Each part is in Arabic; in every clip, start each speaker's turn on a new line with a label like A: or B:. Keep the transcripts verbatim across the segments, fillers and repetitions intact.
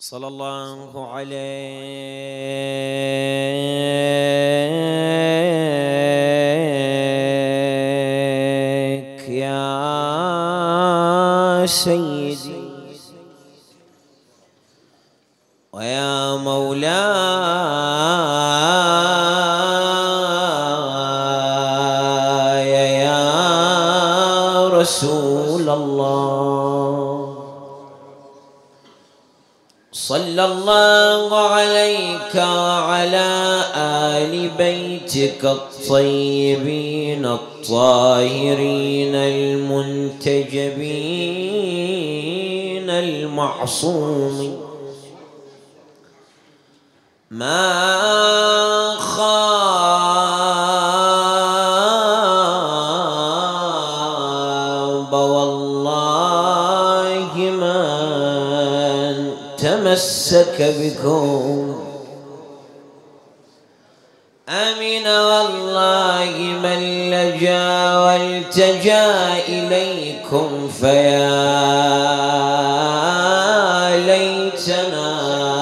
A: صلى الله عليك يا سيدي ويا مولاي يا رسول الله. صلى الله عليك وعلى آل بيتك الطيبين الطاهرين المنتجبين المعصومين ما خاب والله من تمسك بكم، أمن والله من لجا والتجا إليكم، فيا ليتنا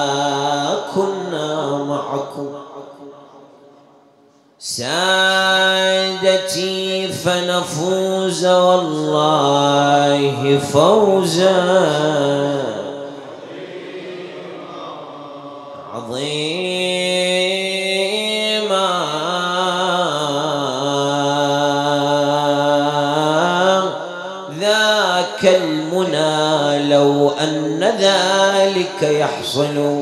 A: كنا معكم سادتي فنفوز والله فوزا عظيما. ذاك المنى لو أن ذلك يحصل،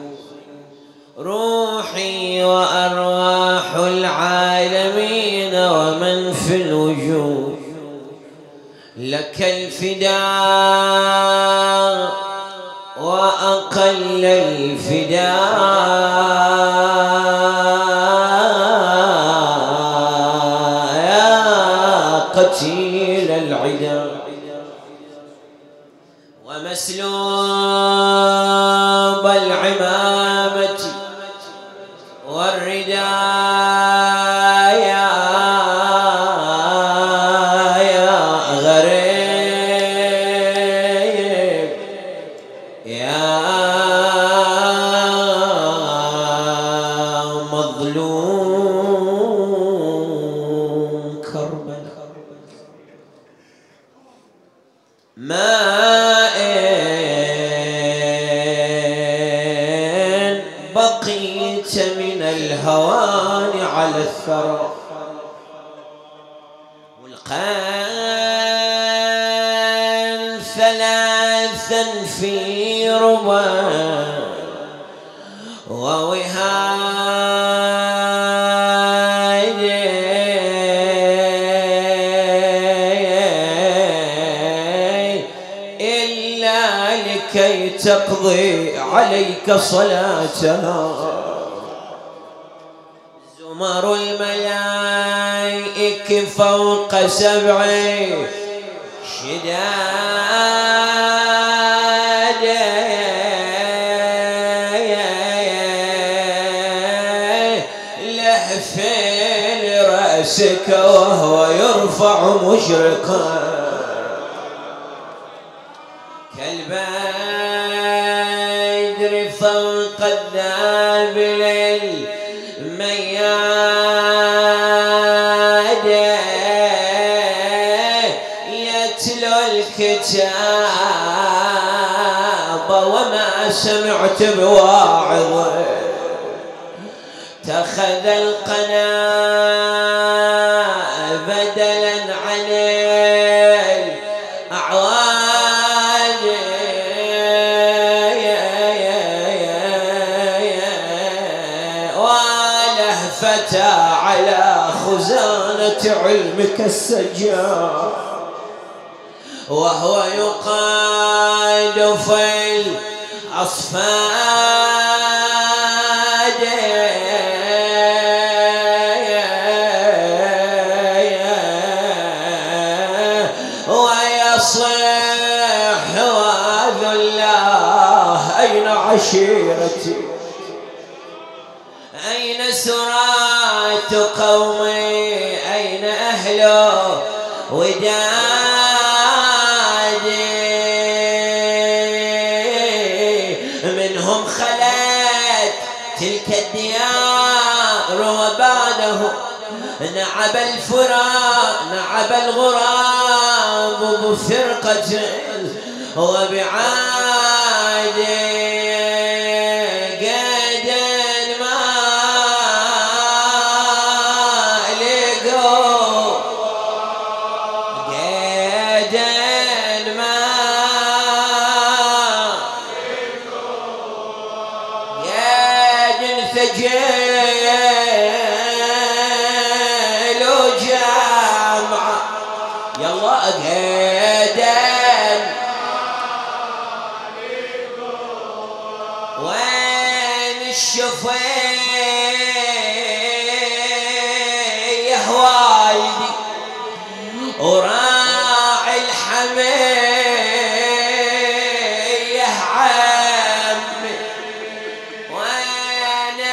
A: روحي وأرواح العالمين ومن في الوجود لك الفداء وأقل الفداء يا قتيل العدا ومسلوب العمامة والرداء يا يا غريب يا مظلوم كربلاء، ما إن بقيت من الهوان على الثرى والقان ثلاثا في ربا ووهاد إلا لكي تقضي عليك صلاتها. زمر الملائكة فوق سبع شداد لهف لرأسك وهو يرفع مشرقا كالبدر فوق الذابل المياد يتلو الكتاب وما سمعت بواعظ، اتخذ القناة بدلا عن الأعواد ولهفة على خزانة علمك السجار، وهو يقاد في الأصفاد ويصيح وذو الله أين عشيرتي، أين سرات قومي، أين أهل ودادي، من منهم خلت تلك الديار وبعده نعب الفراق نعب الغراب بفرقة وبعاد قيدا ما لقوا قيدا ما قيد ثجيل وجامعة يلا قيدا وين الشفيه والدي وراعي الحميه عمي وانا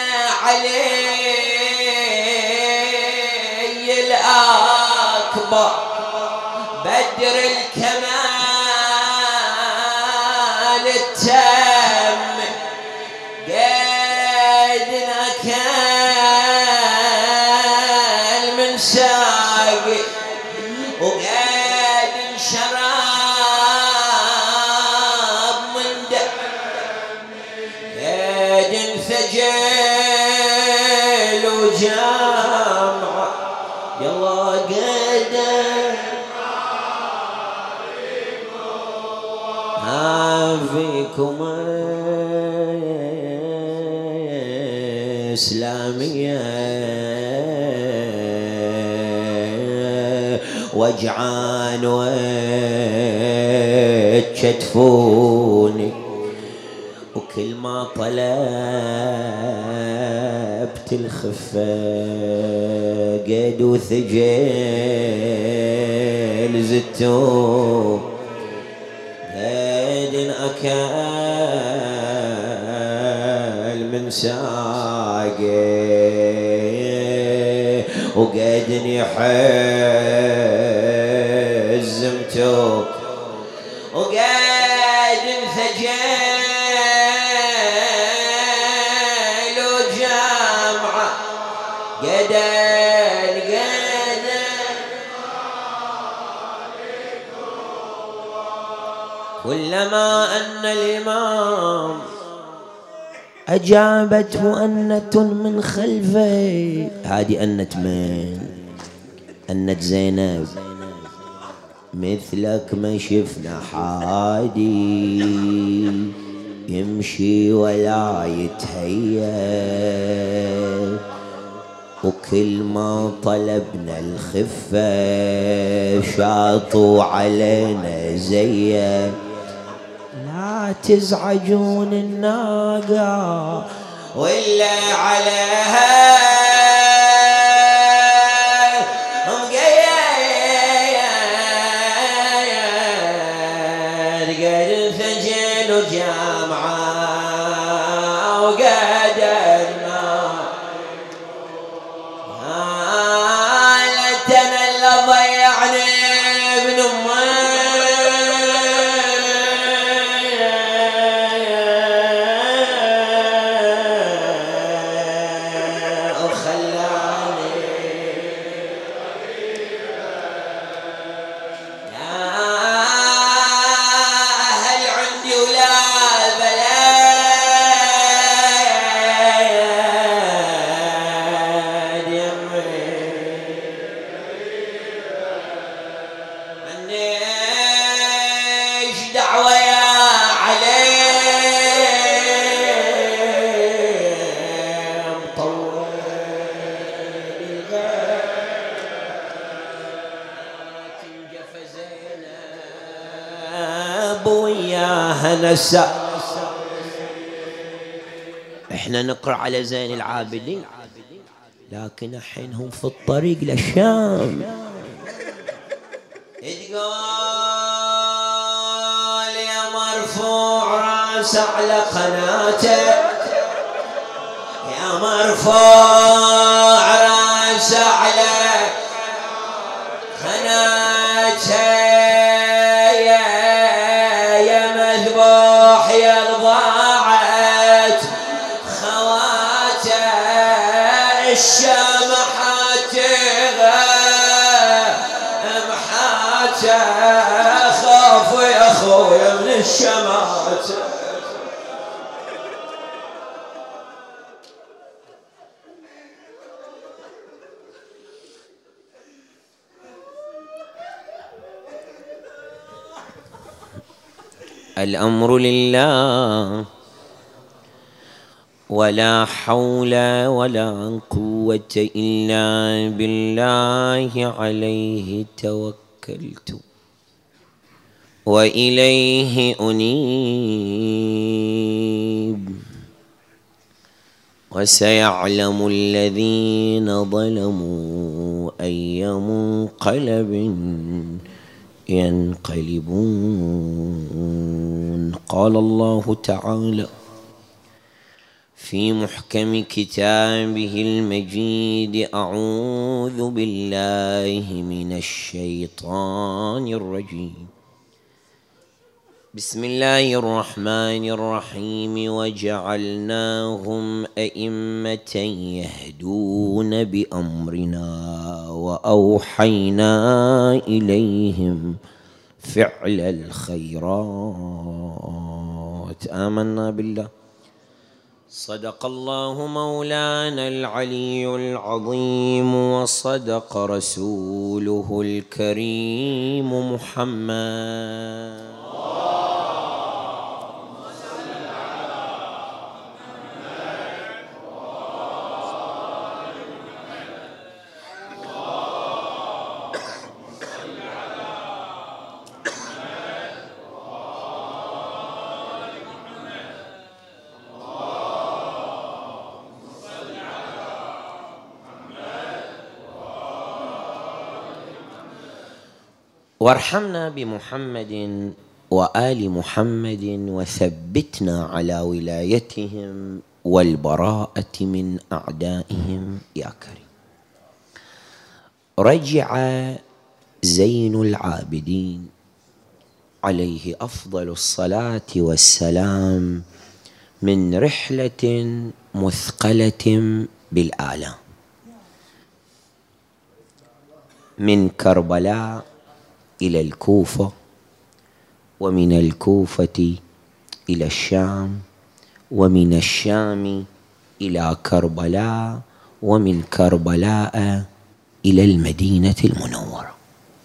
A: علي الاكبر بدر الكمال التام قيدنا كان من ساقي وقيد شراب من دم قيد ثجيل وجامعة يلا قيدا ما فيكم إسلامية وجعان وتشتفوني وكل ما طلبت الخفة قيد وثجيل زتون قيد أكل من ساقي وقيد يحزمتو وقيد ثجيل وجامعة قيدين قيدين كلما أن الإمام أجابت مؤنة من خلفه هذه أنة من؟ أنة زينب مثلك ما شفنا حادي يمشي ولا يتهيأ وكل ما طلبنا الخفة شاطوا علينا زيه لا تزعجون الناقة ولا عليها قيد ثجيل وجامعة وقيد الماء لتنا اللي ضيعني ابن امي وياها نسى. احنا نقرأ على زين العابدين لكن الحين هم في الطريق للشام. تقول يا مرفوع راس على قناته، يا مرفوع راس على قناته، يا مذبوح يا الضاعه شماتة. الأمر لله ولا حول ولا قوة إلا بالله عليه توكلت وإليه أنيب. وسيعلم الذين ظلموا أي منقلب ينقلبون. قال الله تعالى في محكم كتابه المجيد: أعوذ بالله من الشيطان الرجيم. بسم الله الرحمن الرحيم: وجعلناهم أئمة يهدون بأمرنا وأوحينا إليهم فعل الخيرات. آمنا بالله. صدق الله مولانا العلي العظيم وصدق رسوله الكريم محمد. وارحمنا بمحمد وآل محمد وثبتنا على ولايتهم والبراءة من أعدائهم يا كريم. رجع زين العابدين عليه أفضل الصلاة والسلام من رحلة مثقلة بالآلام من كربلاء إلى الكوفة، ومن الكوفة إلى الشام، ومن الشام إلى كربلاء، ومن كربلاء إلى المدينة المنورة.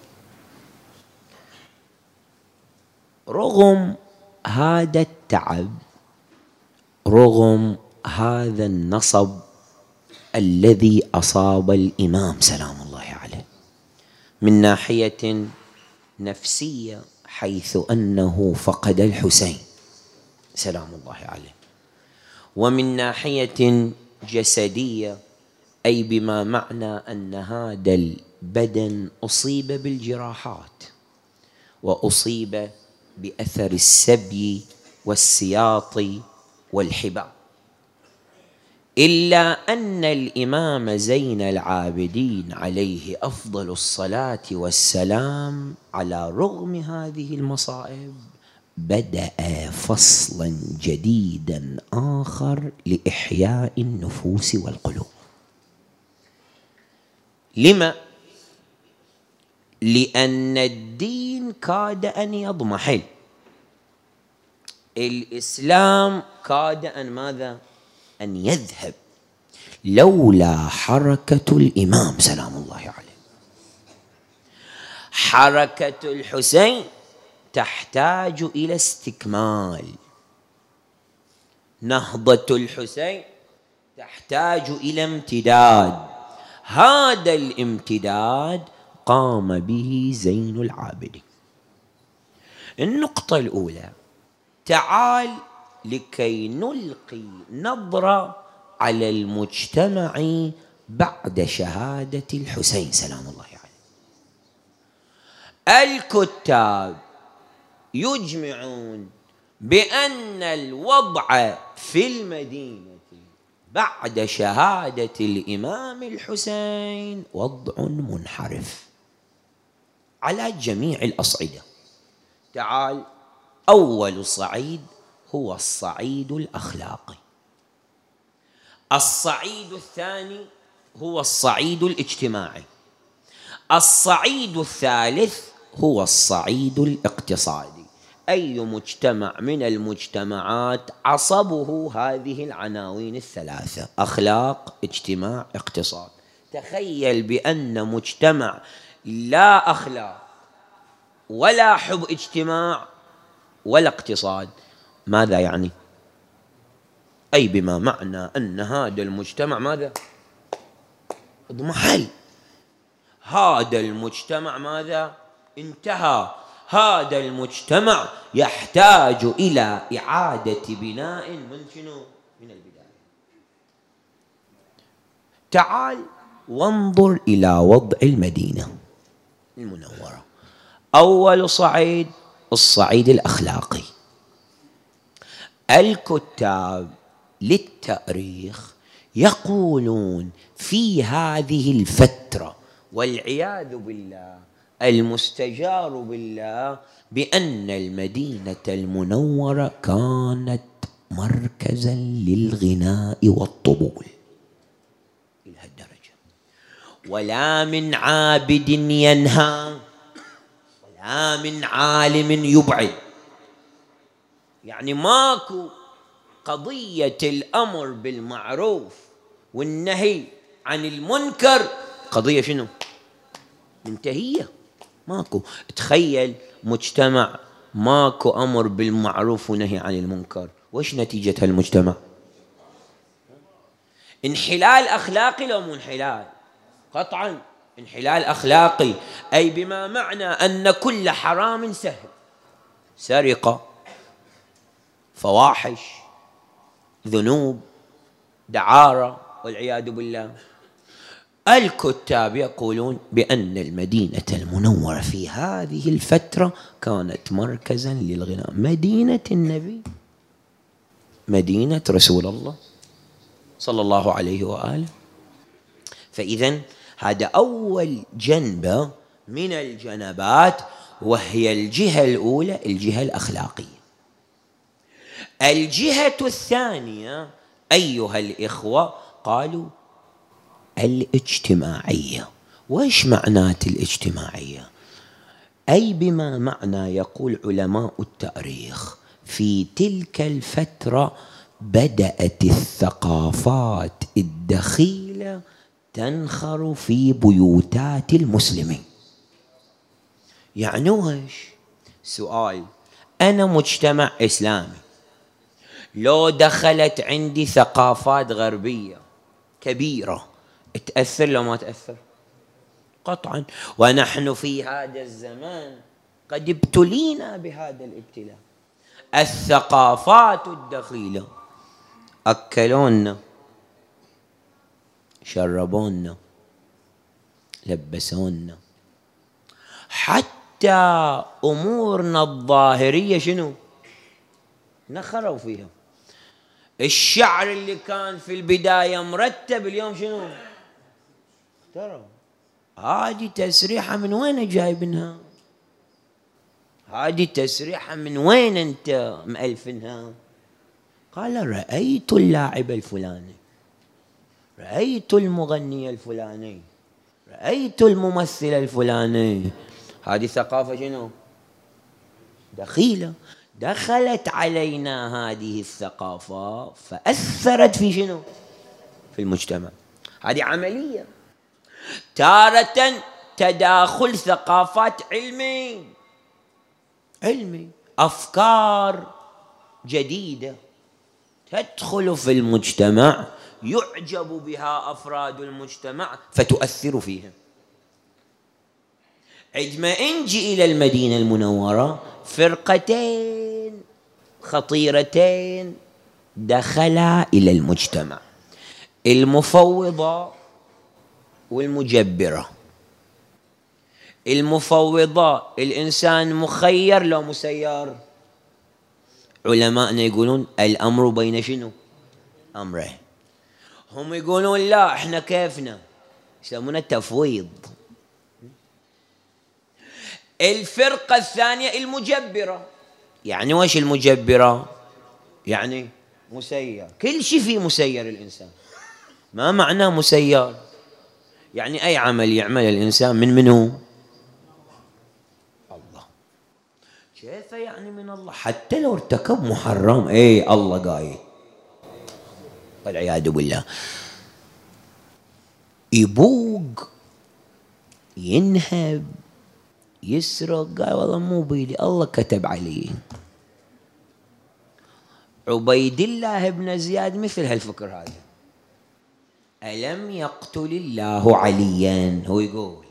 A: رغم هذا التعب، رغم هذا النصب الذي أصاب الإمام سلام الله عليه من ناحية نفسية، حيث أنه فقد الحسين سلام الله عليه، ومن ناحية جسدية، أي بما معنى أن هذا البدن أصيب بالجراحات وأصيب بأثر السبي والسياط والحبال، إلا أن الإمام زين العابدين عليه أفضل الصلاة والسلام على رغم هذه المصائب بدأ فصلا جديدا آخر لإحياء النفوس والقلوب. لما؟ لأن الدين كاد أن يضمحل، الإسلام كاد أن ماذا؟ أن يذهب، لولا حركة الإمام سلام الله عليه. حركة الحسين تحتاج إلى استكمال، نهضة الحسين تحتاج إلى امتداد، هذا الامتداد قام به زين العابدين. النقطة الأولى: تعال لكي نلقي نظرة على المجتمع بعد شهادة الحسين سلام الله عليه. الكتاب يجمعون بأن الوضع في المدينة بعد شهادة الإمام الحسين وضع منحرف على جميع الأصعدة. تعال، أول صعيد هو الصعيد الأخلاقي، الصعيد الثاني هو الصعيد الاجتماعي، الصعيد الثالث هو الصعيد الاقتصادي. أي مجتمع من المجتمعات عصبه هذه العناوين الثلاثة: أخلاق، اجتماع، اقتصاد. تخيل بأن مجتمع لا أخلاق ولا حب اجتماع ولا اقتصاد، ماذا يعني؟ أي بما معنى أن هذا المجتمع ماذا؟ اضمحل. هذا المجتمع ماذا؟ انتهى. هذا المجتمع يحتاج إلى إعادة بناء من شنو؟ من البداية. تعال وانظر إلى وضع المدينة المنورة. أول صعيد الصعيد الأخلاقي. الكتاب للتاريخ يقولون في هذه الفترة والعياذ بالله المستجار بالله بأن المدينة المنورة كانت مركزا للغناء والطبول إلى هالدرجة. ولا من عابد ينهى ولا من عالم يبعد. يعني ماكو قضية الأمر بالمعروف والنهي عن المنكر قضية شنو؟ منتهية. ماكو. تخيل مجتمع ماكو أمر بالمعروف ونهي عن المنكر، وش نتيجة هالمجتمع؟ انحلال أخلاقي لو مو انحلال؟ قطعا انحلال أخلاقي، أي بما معنى أن كل حرام سهل، سرقة، فواحش، ذنوب، دعارة والعياذ بالله. الكتاب يقولون بأن المدينة المنورة في هذه الفترة كانت مركزا للغناء، مدينة النبي، مدينة رسول الله صلى الله عليه وآله. فإذن هذا أول جنبة من الجنبات، وهي الجهة الأولى الجهة الأخلاقية. الجهة الثانية أيها الإخوة قالوا الاجتماعية. وإيش معنات الاجتماعية؟ أي بما معنى يقول علماء التاريخ في تلك الفترة بدأت الثقافات الدخيلة تنخر في بيوتات المسلمين. يعني ويش؟ سؤال: أنا مجتمع إسلامي، لو دخلت عندي ثقافات غربية كبيرة تأثر لو ما تأثر؟ قطعا. ونحن في هذا الزمان قد ابتلينا بهذا الابتلاء. الثقافات الدخيلة أكلونا، شربونا، لبسونا، حتى أمورنا الظاهرية شنو؟ نخروا فيها. الشعر اللي كان في البداية مرتب اليوم شنو؟ ترى هذه تسريحة من وين جايبنها؟ هذه تسريحة من وين أنت مألفنها؟ قال: رأيت اللاعب الفلاني، رأيت المغني الفلاني، رأيت الممثل الفلاني. هذه ثقافة شنو؟ دخيلة. دخلت علينا هذه الثقافة فأثرت في شنو؟ في المجتمع. هذه عملية. تارة تداخل ثقافات علمي علمي أفكار جديدة تدخل في المجتمع يعجب بها أفراد المجتمع فتؤثر فيهم. عندما نجي إلى المدينة المنورة فرقتين خطيرتين دخلا إلى المجتمع: المفوضة والمجبرة. المفوضة الإنسان مخير لو مسير؟ علماءنا يقولون الأمر بين شنو؟ أمرين. هم يقولون لا إحنا كيفنا، يسمونه التفويض. الفرقة الثانية المجبرة. يعني وش المجبرة؟ يعني مسير، كل شيء فيه مسير الإنسان. ما معناه مسير؟ يعني أي عمل يعمل الإنسان من منه؟ الله. كيف يعني من الله؟ حتى لو ارتكب محرم اي الله قايل، والعياذ بالله. يبوق، ينهب، يسرق، قال والله مو بيدي، الله كتب علي. عبيد الله بن زياد مثل هالفكر هذا. ألم يقتل الله عليا؟ هو يقول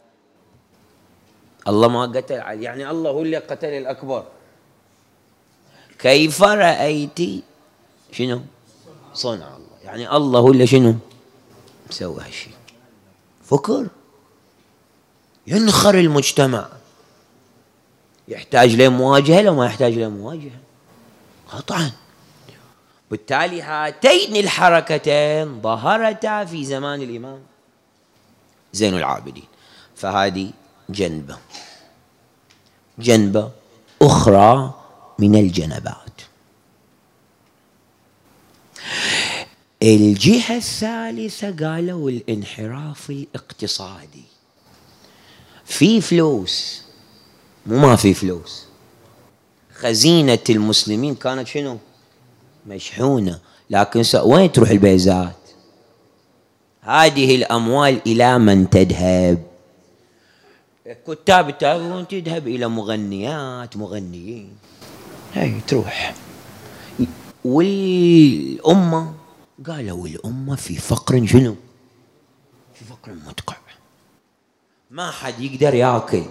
A: الله ما قتل علي، يعني الله هو اللي قتل الأكبر. كيف رأيت شنو صنع الله؟ يعني الله هو اللي شنو مسوي هالشيء. فكر ينخر المجتمع، يحتاج لمواجهة لو ما يحتاج لمواجهة قطعا. بالتالي هاتين الحركتين ظهرتا في زمان الإمام زين العابدين. فهذه جنبة جنبة أخرى من الجنبات. الجهة الثالثة قالوا الانحراف الاقتصادي. في فلوس مو ما في فلوس، خزينة المسلمين كانت شنو مشحونة، لكن وين تروح البيزات؟ هذه الأموال إلى من تذهب؟ كتاب التاريخ تذهب إلى مغنيات مغنيين، هاي تروح. والأمة قالوا الأمة في فقر شنو في فقر مدقع، ما حد يقدر يأكل.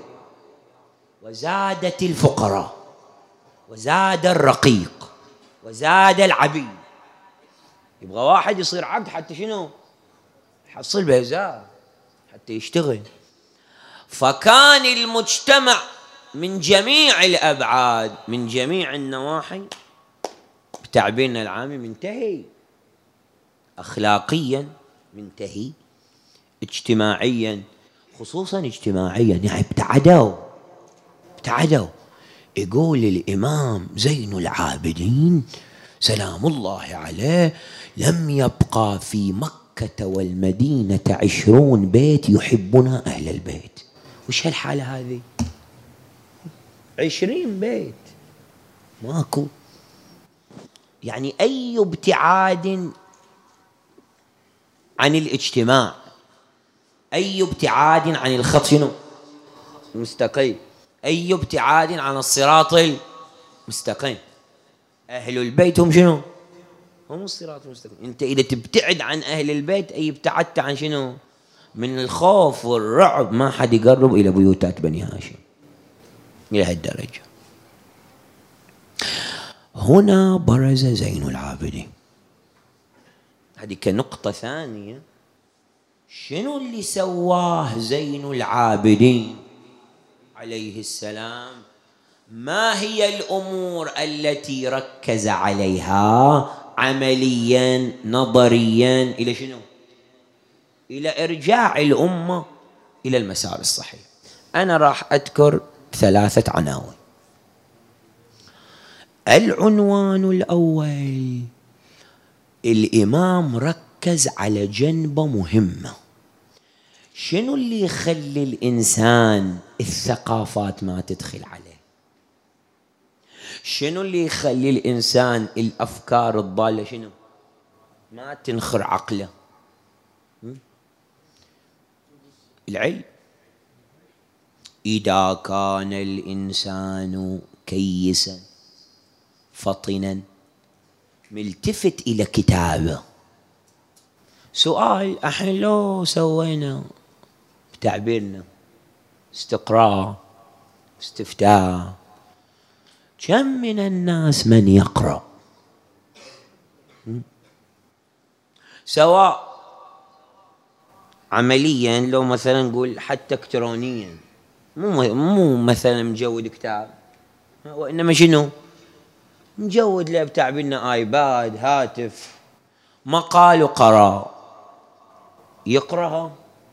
A: وزادت الفقراء وزاد الرقيق وزاد العبيد. يبغى واحد يصير عبد حتى شنو يحصل بيزار حتى يشتغل. فكان المجتمع من جميع الأبعاد من جميع النواحي بتعبيرنا العامي منتهي، أخلاقيا منتهي، اجتماعيا خصوصا اجتماعيا يعني ابتعدوا ابتعدوا. يقول الإمام زين العابدين سلام الله عليه لم يبقى في مكة والمدينة عشرون بيت يحبنا أهل البيت. وش هالحالة هذه؟ عشرين بيت ماكو. يعني أي ابتعاد عن الاجتماع، أي ابتعاد عن الخط شنو المستقيم، أي ابتعاد عن الصراط المستقيم. أهل البيت هم شنو هم الصراط المستقيم. أنت إذا تبتعد عن أهل البيت أي ابتعدت عن شنو من الخوف والرعب، ما حد يقرب إلى بيوتات بني هاشم إلى هالدرجة. هنا برز زين العابدين. هذه كنقطة ثانية. شنو اللي سواه زين العابدين عليه السلام؟ ما هي الأمور التي ركز عليها عمليا نظريا إلى شنو؟ إلى إرجاع الأمة إلى المسار الصحيح. أنا راح أذكر ثلاثة عناوين. العنوان الأول، الإمام ركز على جنبة مهمة. شنو اللي يخلي الإنسان الثقافات ما تدخل عليه؟ شنو اللي يخلي الإنسان الأفكار الضالة شنو ما تنخر عقله؟ العلم. إذا كان الإنسان كيسا فطنا ملتفت إلى كتابه، سؤال احنا لو سوينا بتعبيرنا استقراء استفتاء، كم من الناس من يقرأ؟ سواء عمليا لو مثلا نقول حتى الكترونيا، مو مو مثلا مجود كتاب، وانما شنو مجود له بتعبيرنا ايباد هاتف، مقال وقرأ يقرأها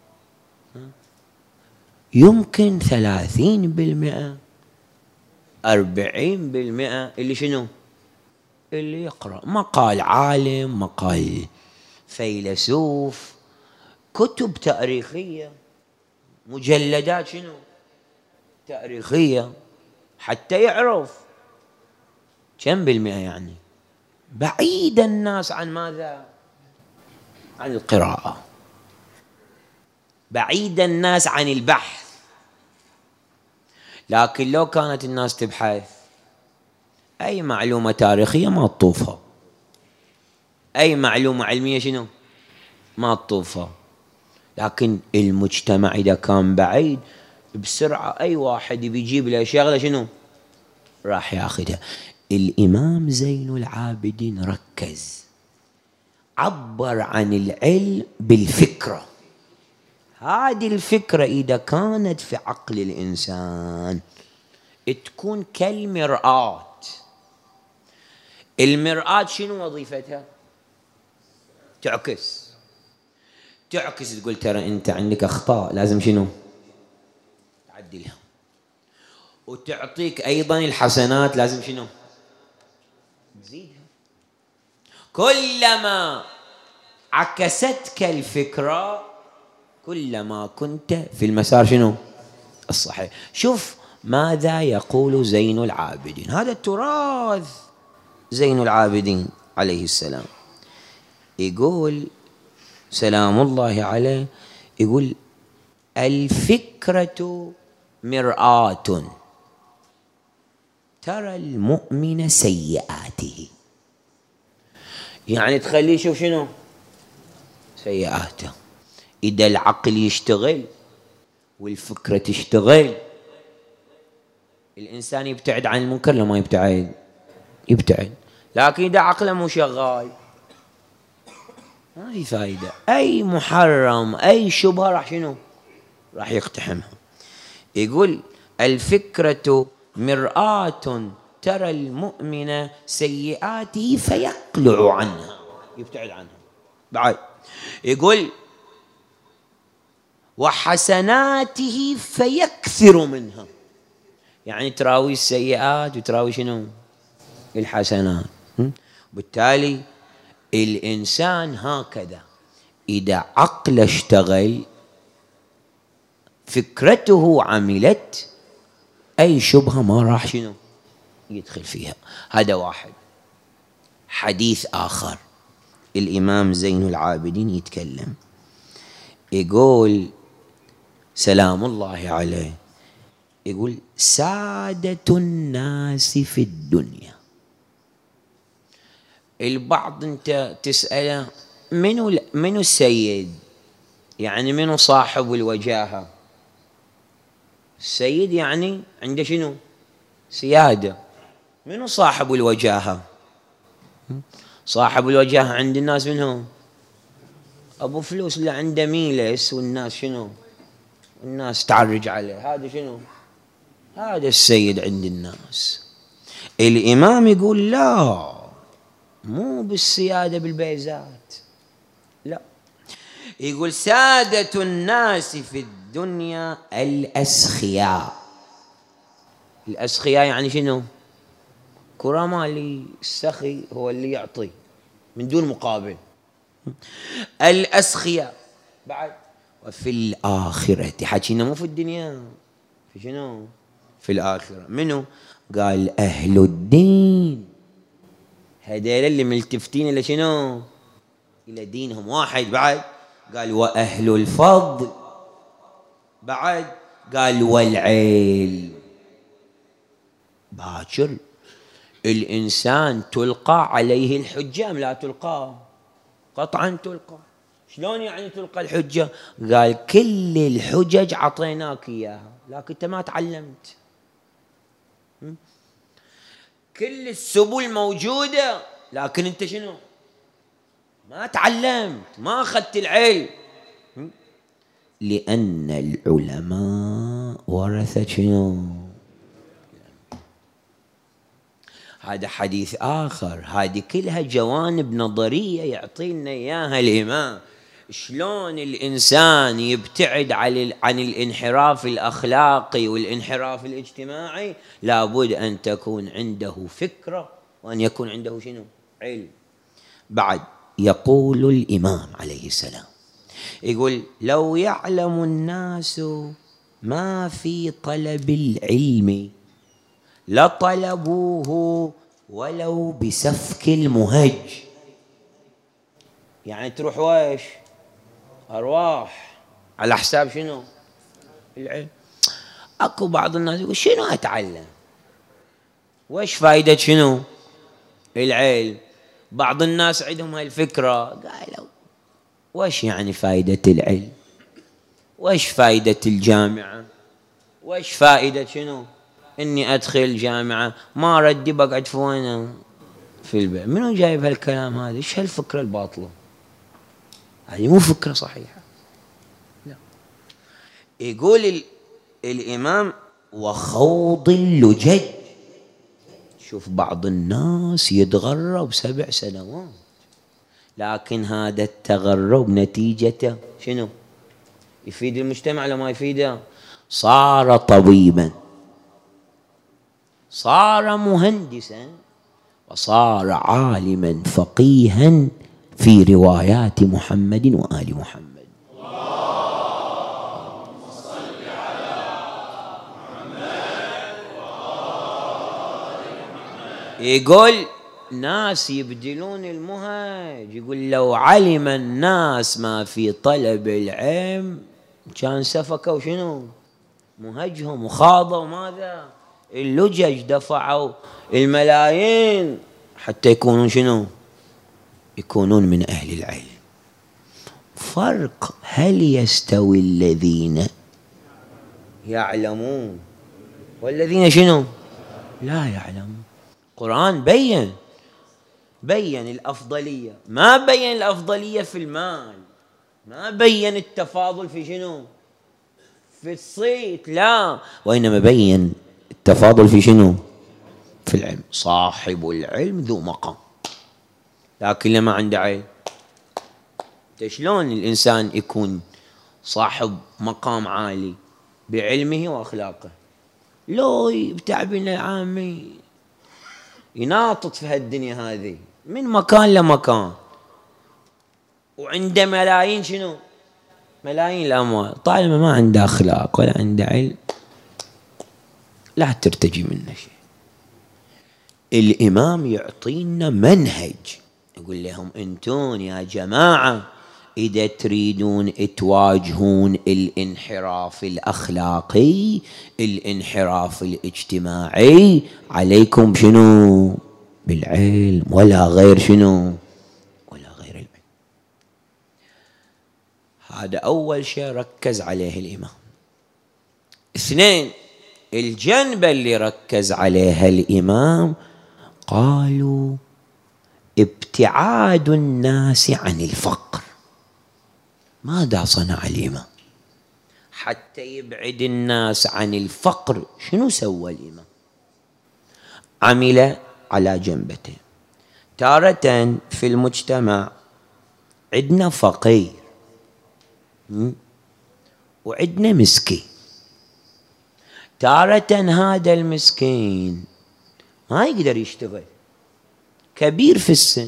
A: يمكن ثلاثين بالمئة أربعين بالمئة اللي شنو اللي يقرأ مقال عالم، مقال فيلسوف، كتب تاريخية، مجلدات شنو تاريخية، حتى يعرف كم بالمئة يعني. بعيد الناس عن ماذا؟ عن القراءة، بعيد الناس عن البحث. لكن لو كانت الناس تبحث، أي معلومة تاريخية ما تطوفها، أي معلومة علمية شنو ما تطوفها. لكن المجتمع إذا كان بعيد، بسرعة أي واحد بيجيب له شغلة شنو راح ياخذها. الإمام زين العابدين ركز، عبر عن العلم بالفكرة. هذه الفكرة إذا كانت في عقل الإنسان تكون كالمرآة. المرآة شنو وظيفتها؟ تعكس، تعكس تقول ترى أنت عندك أخطاء لازم شنو تعدلها، وتعطيك أيضا الحسنات لازم شنو تزيدها. كلما عكستك الفكرة كلما كنت في المسار شنو الصحيح. شوف ماذا يقول زين العابدين، هذا التراث زين العابدين عليه السلام. يقول سلام الله عليه، يقول الفكرة مرآة ترى المؤمن سيئاته، يعني تخليه يشوف شنو سيئاته. إذا العقل يشتغل والفكرة تشتغل، الإنسان يبتعد عن المنكر لما ما يبتعد يبتعد. لكن إذا عقله مو شغال ما في فايدة، أي محرم أي شبهة راح شنو راح يقتحمها. يقول الفكرة مرآة ترى المؤمن سيئاته فيقلع عنها، يبتعد عنها. بعد يقول وحسناته فيكثر منها، يعني تراوي السيئات وتراوي شنو الحسنات. بالتالي الإنسان هكذا إذا عقله اشتغل فكرته عملت، أي شبهة ما راح شنو يدخل فيها. هذا واحد. حديث آخر الإمام زين العابدين يتكلم، يقول سلام الله عليه، يقول سادة الناس في الدنيا. البعض انت تسأله منو منو السيد، يعني منو صاحب الوجاهة. السيد يعني عنده شنو سيادة. منو صاحب الوجاهة؟ صاحب الوجاهة عند الناس منو؟ أبو فلوس اللي عنده ميلس والناس شنو الناس تعرج عليه، هذا شنو هذا السيد عند الناس. الإمام يقول لا، مو بالسيادة بالبيزات، لا، يقول سادة الناس في الدنيا الأسخياء. الأسخياء يعني شنو كرامة، اللي السخي هو اللي يعطي من دون مقابل. الأسخياء. بعد وفي الآخرة، حكينا مو في الدنيا، في شنو في الآخرة. منو؟ قال أهل الدين، هذول اللي ملتفتين إلى شنو إلى دينهم. واحد. بعد قال وأهل الفضل. بعد قال والعلم. باكر الإنسان تلقى عليه الحجة أم لا تلقى؟ قطعا تلقى. شلون يعني تلقى الحجة؟ قال كل الحجج عطيناك إياها لكن أنت ما تعلمت. كل السبل موجودة لكن أنت شنو ما تعلمت، ما أخذت العلم. لأن العلماء ورثة شنو. هذا حديث آخر. هذه كلها جوانب نظرية يعطي لنا إياها الإمام، شلون الإنسان يبتعد عن الانحراف الأخلاقي والانحراف الاجتماعي. لابد أن تكون عنده فكرة وأن يكون عنده شنو علم. بعد يقول الإمام عليه السلام، يقول لو يعلم الناس ما في طلب العلم لطلبوه ولو بسفك المهج. يعني تروح ويش أرواح على حساب شنو؟ العلم. أكو بعض الناس يقول شنو أتعلم؟ وش فايدة شنو؟ العلم. بعض الناس عندهم هالفكرة، قالوا وش يعني فايدة العلم؟ وش فايدة الجامعة؟ وش فائدة شنو؟ إني أدخل الجامعة ما ردي بقعد في وين؟ في البيت. منو جايب هالكلام هذا؟ إيش هالفكرة الباطلة؟ هذه مو فكرة صحيحة. لا. يقول ال... الإمام وخوض اللجج. شوف بعض الناس يتغرب سبع سنوات، لكن هذا التغرب نتيجته شنو؟ يفيد المجتمع ولا ما يفيده؟ صار طبيبا، صار مهندسا، وصار عالما فقيها في روايات محمد وآل محمد. اللهم صل على محمد وآل محمد. يقول ناس يبدلون المهج، يقول لو علم الناس ما في طلب العلم كان سفكوا شنو؟ مهجهم، وخاضوا ماذا؟ اللجج، دفعوا الملايين حتى يكونون شنو؟ يكونون من أهل العلم. فرق، هل يستوي الذين يعلمون والذين شنو؟ لا يعلمون. القرآن بين بين الأفضلية، ما بين الأفضلية في المال، ما بين التفاضل في شنو؟ في الصيت، لا، وإنما بين التفاضل في شنو؟ في العلم. صاحب العلم ذو مقام، لكن لما عنده علم. شلون الإنسان يكون صاحب مقام عالي؟ بعلمه وأخلاقه. لو بتعبيرنا العامي يناطط في هالدنيا هذه من مكان لمكان، وعنده ملايين شنو؟ ملايين الأموال، طالما ما عنده أخلاق ولا عنده علم لا ترتجي منه شيء. الإمام يعطينا منهج، يقول لهم انتون يا جماعة إذا تريدون تواجهون الانحراف الأخلاقي، الانحراف الاجتماعي، عليكم شنو؟ بالعلم، ولا غير شنو؟ ولا غير العلم. هذا أول شيء ركز عليه الإمام. اثنين، الجنبة اللي ركز عليها الإمام قالوا ابتعاد الناس عن الفقر. ماذا صنع الإمام حتى يبعد الناس عن الفقر؟ شنو سوى الإمام؟ عمل على جنبتين. تارة في المجتمع عندنا فقير وعندنا مسكين. تارة هذا المسكين ما يقدر يشتغل، كبير في السن،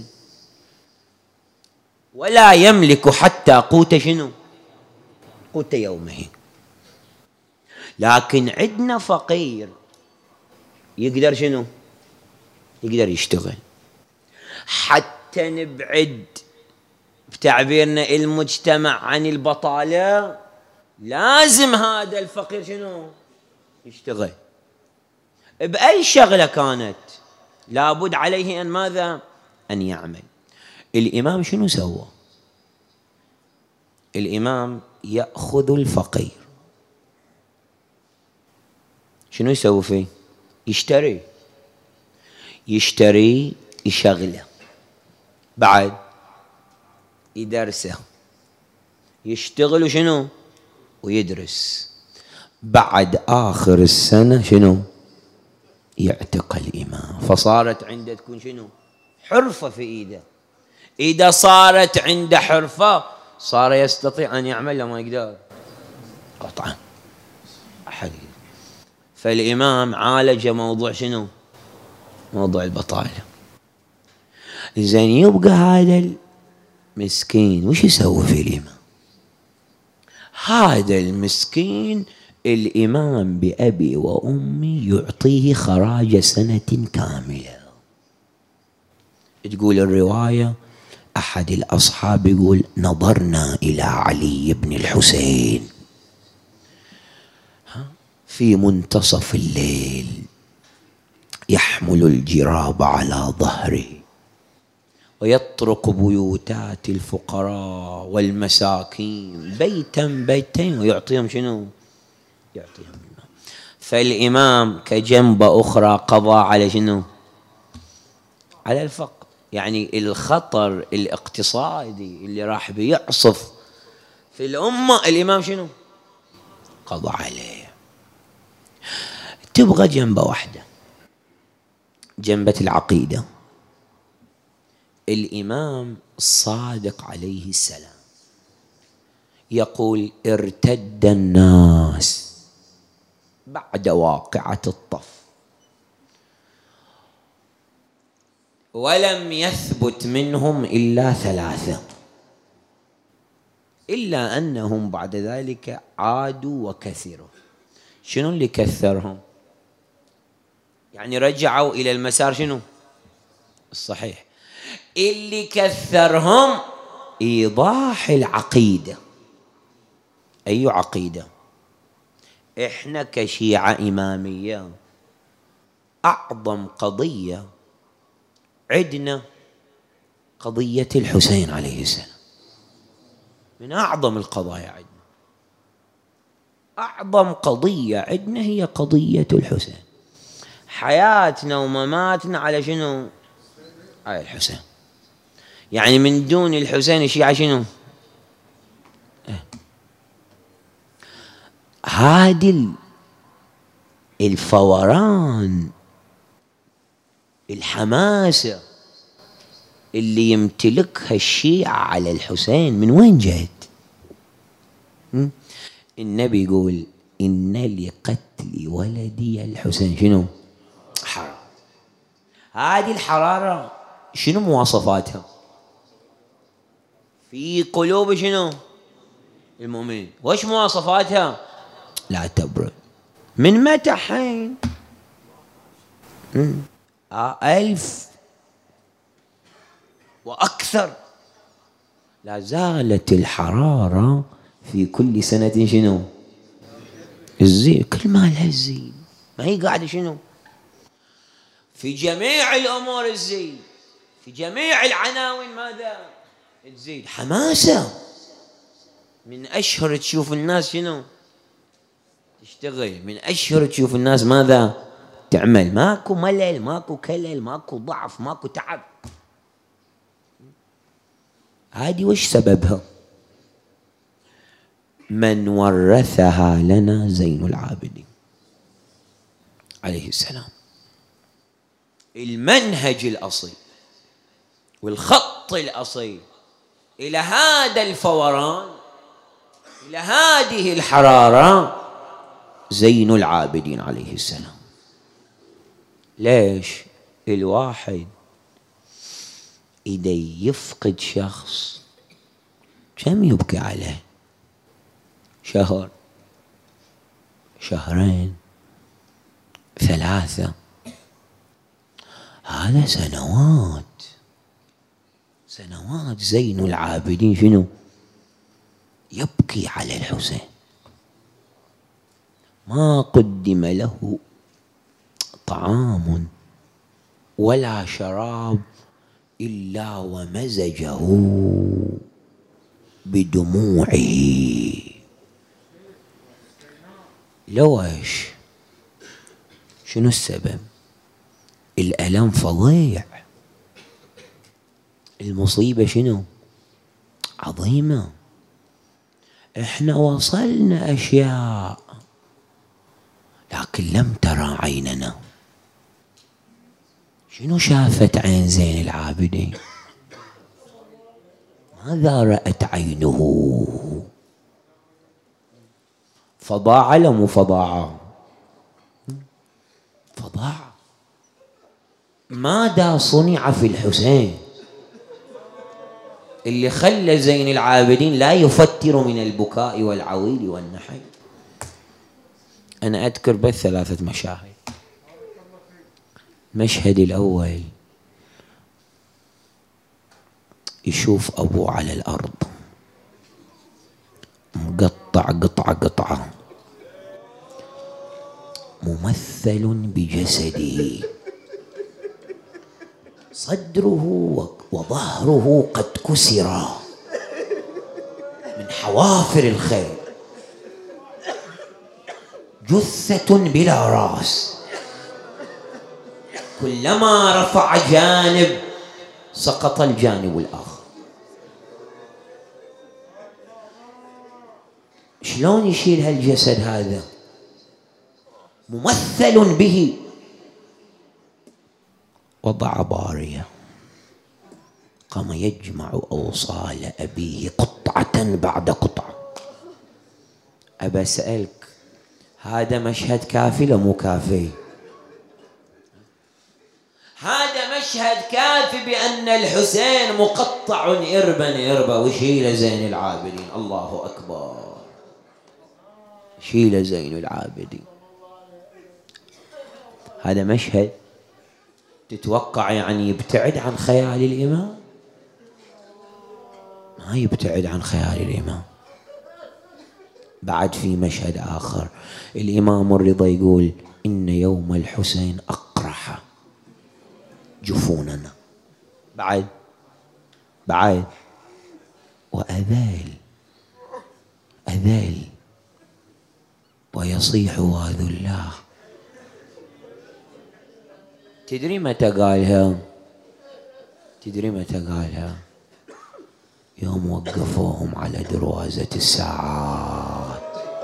A: ولا يملك حتى قوت شنو؟ قوت يومه. لكن عندنا فقير يقدر شنو؟ يقدر يشتغل. حتى نبعد بتعبيرنا المجتمع عن البطالة، لازم هذا الفقير شنو؟ يشتغل بأي شغلة كانت، لابد عليه أن ماذا؟ أن يعمل. الإمام شنو سوى؟ الإمام يأخذ الفقير، شنو يسوي فيه؟ يشتري يشتري يشغله، بعد يدرسه، يشتغل وشنو؟ ويدرس. بعد آخر السنة شنو؟ يعتق الإمام. فصارت عنده تكون شنو؟ حرفة في إيده. إذا صارت عنده حرفة صار يستطيع أن يعمل ما يقدر قطعا أحد. فالإمام عالج موضوع شنو؟ موضوع البطالة. زين، يبقى هذا المسكين وش يسوي في الإمام؟ هذا المسكين الإمام بأبي وأمي يعطيه خراج سنة كاملة. تقول الرواية أحد الأصحاب يقول نظرنا إلى علي بن الحسين في منتصف الليل يحمل الجراب على ظهره ويطرق بيوتات الفقراء والمساكين بيتا بيتين ويعطيهم شنو؟ يعطيهم الماء. فالإمام كجنبة أخرى قضى على شنو؟ على الفقر. يعني الخطر الاقتصادي اللي راح بيعصف في الأمة الإمام شنو؟ قضى عليه. تبغى جنبة واحدة، جنبة العقيدة. الإمام الصادق عليه السلام يقول ارتد الناس بعد واقعة الطف ولم يثبت منهم إلا ثلاثة، إلا أنهم بعد ذلك عادوا وكثروا. شنو اللي كثرهم؟ يعني رجعوا إلى المسار شنو؟ الصحيح. اللي كثرهم إيضاح العقيدة. أي عقيدة؟ إحنا كشيعة إمامية أعظم قضية عندنا قضية الحسين عليه السلام، من أعظم القضايا عندنا. أعظم قضية عندنا هي قضية الحسين. حياتنا ومماتنا على شنو؟ على الحسين. يعني من دون الحسين الشيعة شنو؟ هذه الفوران، الحماسة اللي يمتلكها الشيعة على الحسين من وين جت؟ النبي يقول إن لقتل ولدي الحسين شنو؟ حرام. هذه الحرارة شنو مواصفاتها؟ في قلوب شنو؟ المؤمنين. وش مواصفاتها؟ لا تبرد. من متى حين؟ آه ألف وأكثر لا زالت الحرارة في كل سنة شنو؟ الزين. كل ما لها الزين، ما هي قاعدة شنو؟ في جميع الأمور الزين، في جميع العناوين ماذا؟ تزيد حماسة. من أشهر تشوف الناس شنو؟ تشتغل. من أشهر تشوف الناس ماذا؟ تعمل. ماكو ملل، ماكو كلل، ماكو ضعف، ماكو تعب. هذه وش سببها؟ من ورثها لنا زين العابدين عليه السلام. المنهج الأصيل والخط الأصيل إلى هذا الفوران، إلى هذه الحرارة، زين العابدين عليه السلام. ليش؟ الواحد إذا يفقد شخص كم يبكي عليه؟ شهر، شهرين، ثلاثة، هذا سنوات. سنوات زين العابدين شنو؟ يبكي على الحسين. ما قدم له طعام ولا شراب إلا ومزجه بدموعه. لوش؟ شنو السبب؟ الألم فظيع، المصيبة شنو؟ عظيمة. احنا وصلنا أشياء لكن لم ترى عيننا. شنو شافت عين زين العابدين؟ ماذا رأت عينه؟ فضاعة ولا مو فضاعة؟ فضاعة. ماذا صنع في الحسين اللي خلى زين العابدين لا يفتر من البكاء والعويل والنحي؟ أنا أذكر بس ثلاثة مشاهد. المشهد الأول يشوف أبوه على الأرض مقطع قطعة قطعة، ممثل بجسده، صدره وظهره قد كسر من حوافر الخيل، جثة بلا رأس، كلما رفع جانب سقط الجانب الآخر. شلون يشيل هالجسد هذا ممثل به؟ وضع بارية، قام يجمع أوصال أبيه قطعة بعد قطعة. أبى أسألك، هذا مشهد كافي ولا مو كافي؟ هذا مشهد كافي بأن الحسين مقطع إربا إربا وشيل زين العابدين. الله أكبر، شيل زين العابدين. هذا مشهد تتوقع يعني يبتعد عن خيال الإمام؟ ما يبتعد عن خيال الإمام. بعد في مشهد آخر الإمام الرضا يقول إن يوم الحسين أقرح جفوننا. بعد بعد وأذل أذل ويصيح وذلاه. تدري متى قالها؟ تدري متى قالها؟ يوم وقفوهم على دروازة الساعات.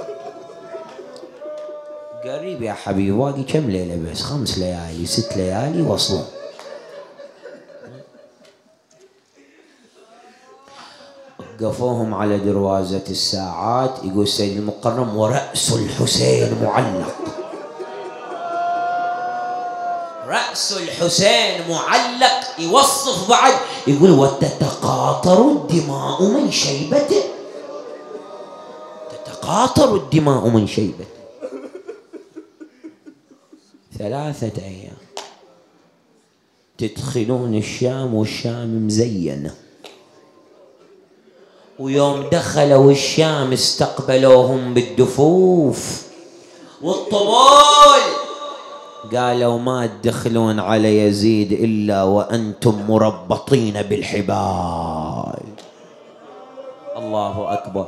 A: قريب يا حبيبي، باقي كم ليلة بس؟ خمس ليالي ست ليالي وصلوا. وقفوهم على دروازة الساعات. يقول سيد المقرم ورأس الحسين معلق، رأس الحسين معلق. يوصف بعد يقول وتتقاطر الدماء من شيبته، تتقاطر الدماء من شيبته. ثلاثة أيام تدخلون الشام والشام مزينة، ويوم دخلوا الشام استقبلوهم بالدفوف والطبول. قالوا ما تدخلون على يزيد إلا وأنتم مربطين بالحبال. الله أكبر.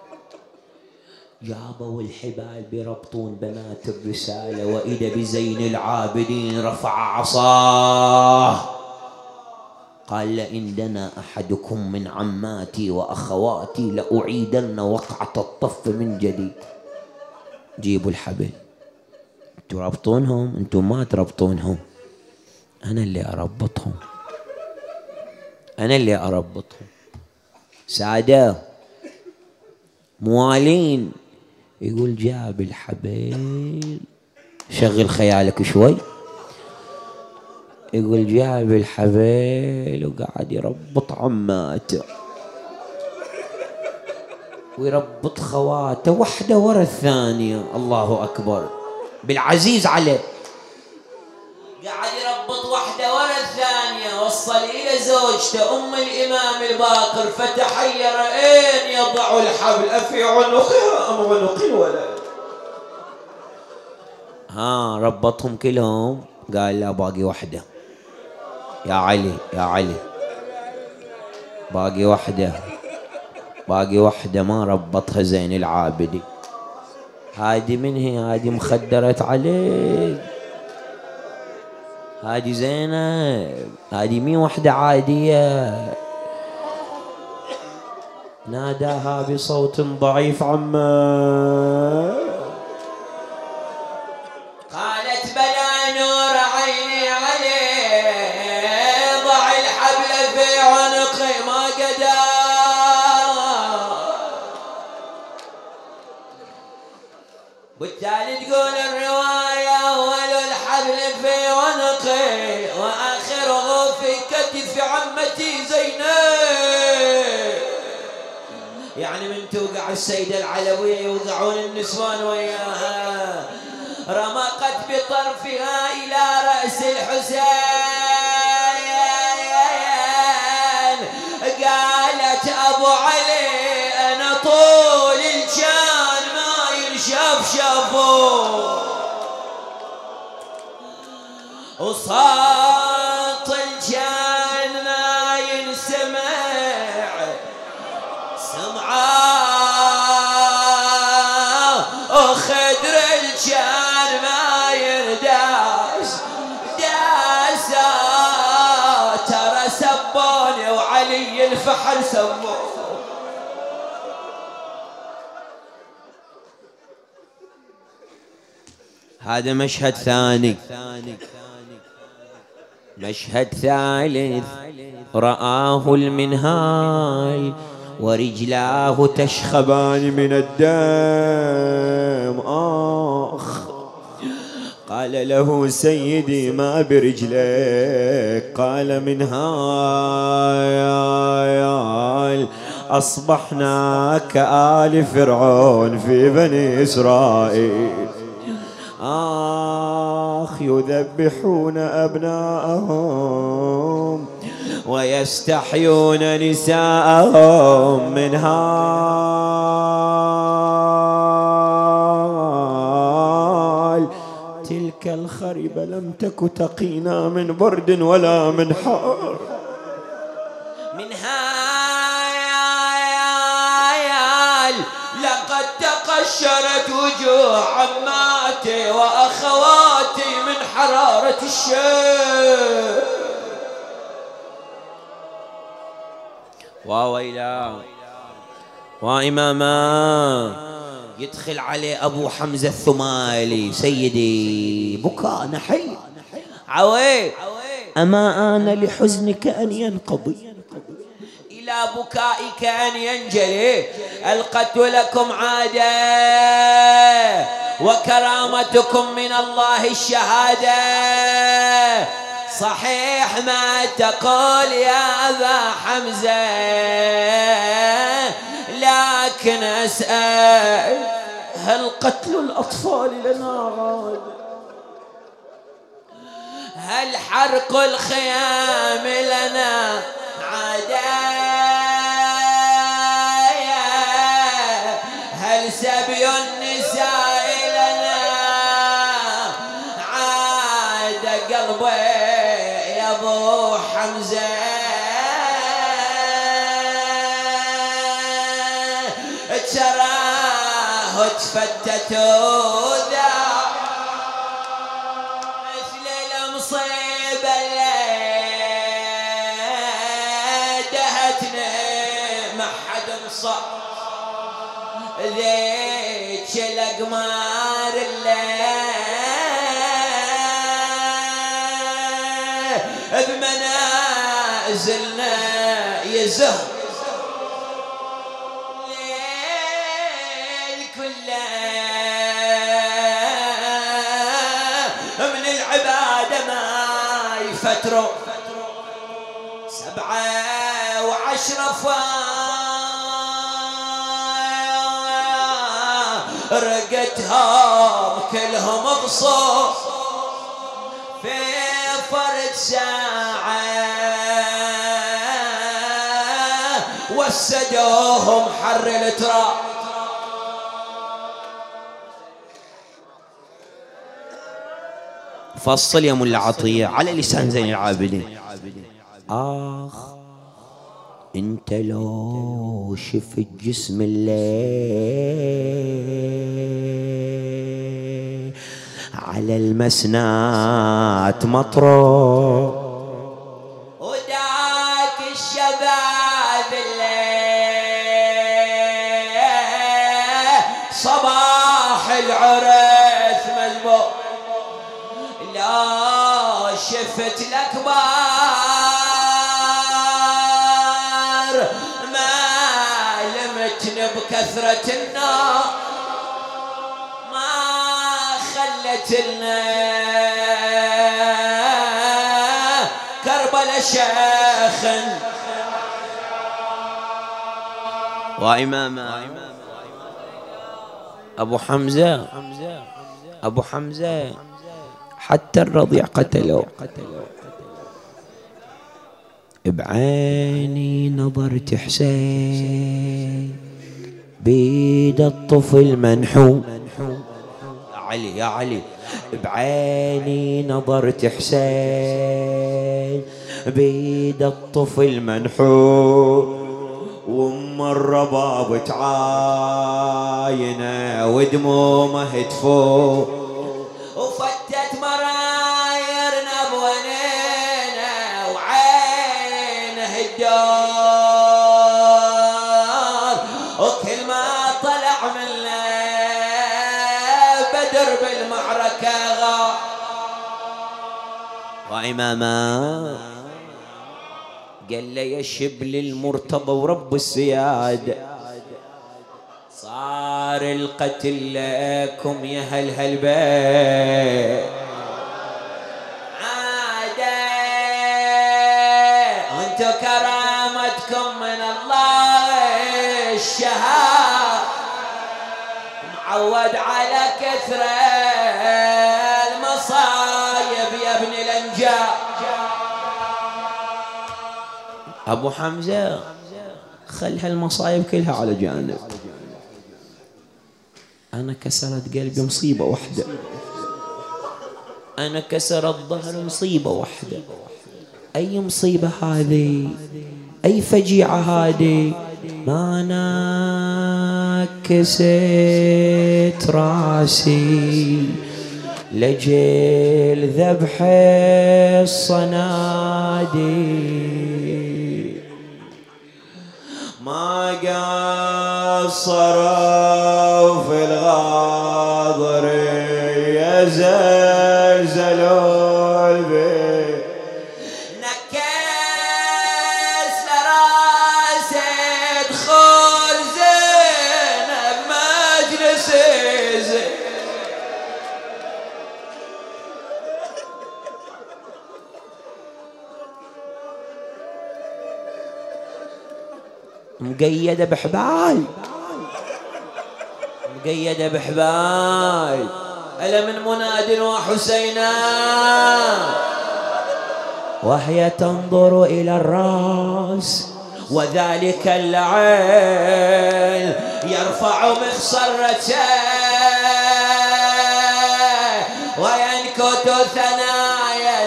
A: جابوا الحبال بربطون بنات الرسالة، وإذا بزين العابدين رفع عصاه قال لئن دنا أحدكم من عماتي وأخواتي لأعيدن وقعة الطف من جديد. جيبوا الحبل، تربطونهم، انتم ما تربطونهم، انا اللي اربطهم، انا اللي اربطهم. سادة موالين. يقول جاب الحبل، شغل خيالك شوي. يقول جاب الحبل وقاعد يربط عماته ويربط خواته واحدة ورا الثانية. الله أكبر، بالعزيز عليه قاعد يربط واحدة ورا الثانية. وصل إلى زوجته أم الإمام الباقر فتحير أين يضع الحبل، أفي عنقها أم عنق الولد؟ ها ربطهم كلهم. قال لا باقي واحدة يا علي، يا علي باقي واحدة، باقي واحدة ما ربطها زين العابدي. هادي من هي؟ هادي مخدرت عليك، هادي زينب، هادي مي واحدة عادية. ناداها بصوت ضعيف عما قالت بلا نور عيني عليه ضع الحبل في عنقي ما قدر. بالتالي تقول الرواية أول الحبل في عنقي وآخره في كتف عمتي زينب. يعني من توقع السيدة العلوية يوقعون النسوان وياها. رمقت بطرفها إلى رأس الحسين قالت أبو علي أنا طول الجان ما ينشاف شافوه، وصوت الجان ما ينسمع سمعاه، وخدر الجان ما يرداس داسا. ترى سبوني وعلي الفحل سموه. هذا مشهد ثاني. مشهد ثالث رآه المنهال ورجلاه تشخبان من الدم. آخ قال له سيدي ما برجليك؟ قال منهال أصبحنا كآل فرعون في بني إسرائيل. آخ يذبحون أبناءهم ويستحيون نساءهم. منهال تلك الخربة لم تك تقينا من برد ولا من حار. منهال لقد تقشرت وجوه عماتي وأخواتي من حرارة الشيء. وويلا وإماما يدخل عليه أبو حمزة الثمالي سيدي بكاء نحي. عوي أما آن لحزنك أن ينقضي إلى بكائك أن ينجلي. القتل لكم عادة وكرامتكم من الله الشهادة. صحيح ما تقول يا أبا حمزة، لكن أسأل هل قتل الأطفال لنا عاد؟ هل حرق الخيام لنا عادة؟ هل سبي النساء لنا عاد؟ قلبي يا ابو حمزة تراه تفتتوا ذا مثل المصيبة اللي دهتنا ما حد نصاب. ذيك الأقمار اللي بمنازلنا يزهر ليل كله من العبادة ما يفتروا. سبعة وعشرة رقتهم كلهم بصوت في فرد ساعة وسدوهم حر التراب. فصل يا ملا عطية على لسان زين العابدين. آخ انت لو شفت جسم الليل على المسنات مطروح وداك الشباب الليل صباح العرس مذبوح. لا شفت الأكبار ما لمتن بكثرة النار ما خلت لنا كربلاء شيخ وإماما أبو حمزة أبو حمزة حتى الرضيع قتلوا. بعيني نظرت حسين بيد الطفل منحوم. يا علي يا علي بعيني نظرت حسين بيد الطفل منحوم، وام الرباب تعاينه ودمومه تفوق، وفتت مرايرنا بونينا وعينه الدار، وكل ما طلع منه بدر بالمعركة غار. وإماما قال لي يا شبل المرتضى ورب السياد، صار القتل لكم يا هل هالبيت عادة، وانتو كرامتكم من الله الشهاد، معود على كثرة المصايب يا ابن الانجاب. أبو حمزة خل هالمصايب كلها على جانب، أنا كسرت قلبي مصيبة واحدة، أنا كسرت ظهر مصيبة واحدة. أي مصيبة هذه؟ أي فجيعة هذه؟ ما ناكست راسي لجل ذبح الصناديق، ما قصروا في الغاضر يزلزلوا البيت، نكس لراسه ادخل زينب مجلس زين، مقيدة بحبال مقيدة بحبال، ألا من مناد وحسينا وهي تنظر إلى الرأس، وذلك اللعين يرفع مخصرته وينكت ثنايا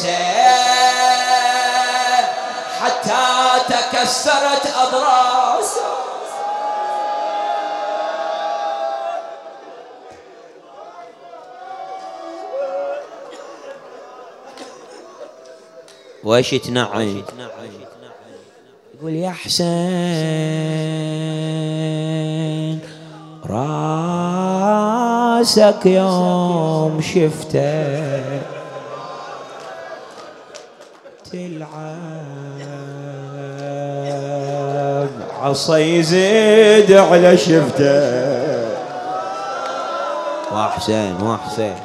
A: الحسين حتى تكسرت أضراسه. وإيش تنعي؟ يقول يا حسين راسك يوم شفته تلعب عصا يزيد على شفته. وحسين وحسين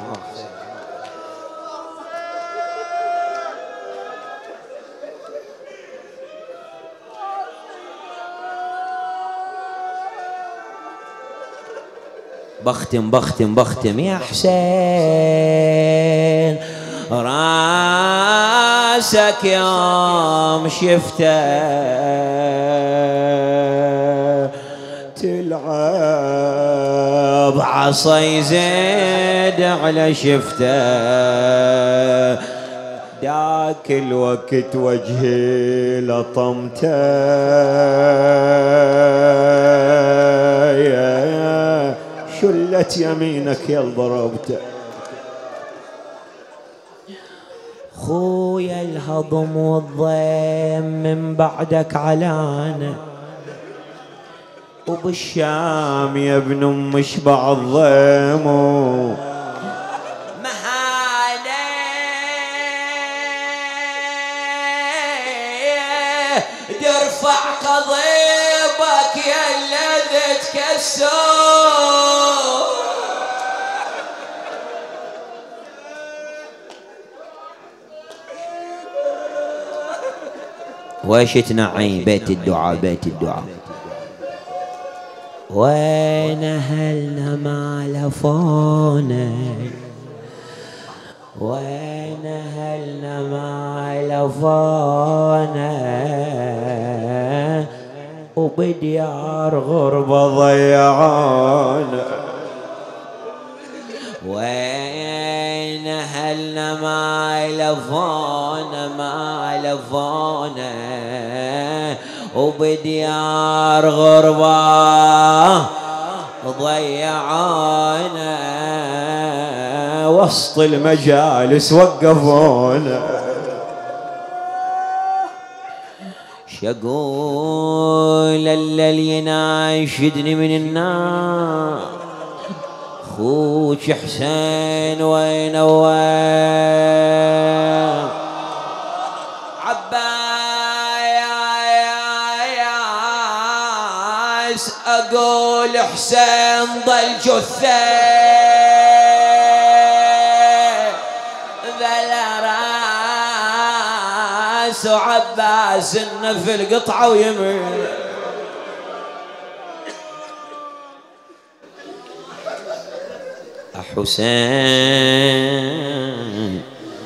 A: بختم بختم بختم يا حسين راسك يوم شفته تلعب عصا يزيد على شفته، داك الوقت وجهي لطمته شلت يمينك يا ضربته. خويا الهضم والضيم من بعدك علانه، وبالشام يا ابن ام اشبع الضيم مهانه، ترفع قضيبك يا الذي تكسر، وإيش تنعي؟ بيت الدعاء بيت الدعاء. وين أهلنا ما لفونا وين أهلنا ما لفونا وبديار غربة ضيعونا وين أهلنا ما لفونا ما لفونا وبديار غربة ضيعونا وسط المجالس وقفونا شقول الليل يناشدني من النار خوش حسين وين وين عباس أقول حسين ضل جثة ذل راس وعباس النفل قطعة ويمين حسين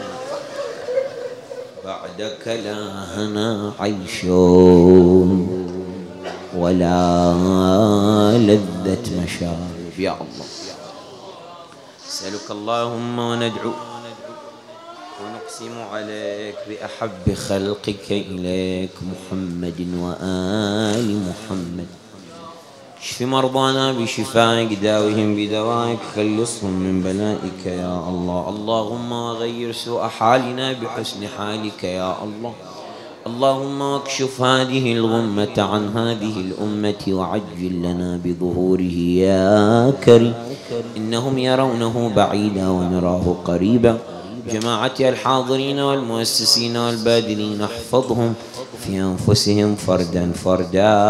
A: بعدك لا هنا عيشون ولا لذة مشارب يا الله نسألك اللهم وندعو ونقسم عليك بأحب خلقك إليك محمد وآل محمد اشف مرضانا بشفائك داوهم بدوائك خلصهم من بلائك يا الله اللهم وغير سوء حالنا بحسن حالك يا الله اللهم واكشف هذه الغمة عن هذه الأمة وعجل لنا بظهوره يا كريم إنهم يرونه بعيدا ونراه قريبا جماعتي الحاضرين والمؤسسين والبادلين احفظهم في أنفسهم فردا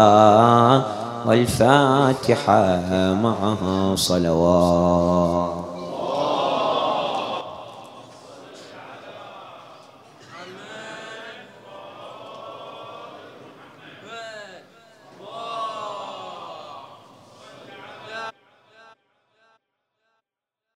A: فردا والفاتحة معها صلوات.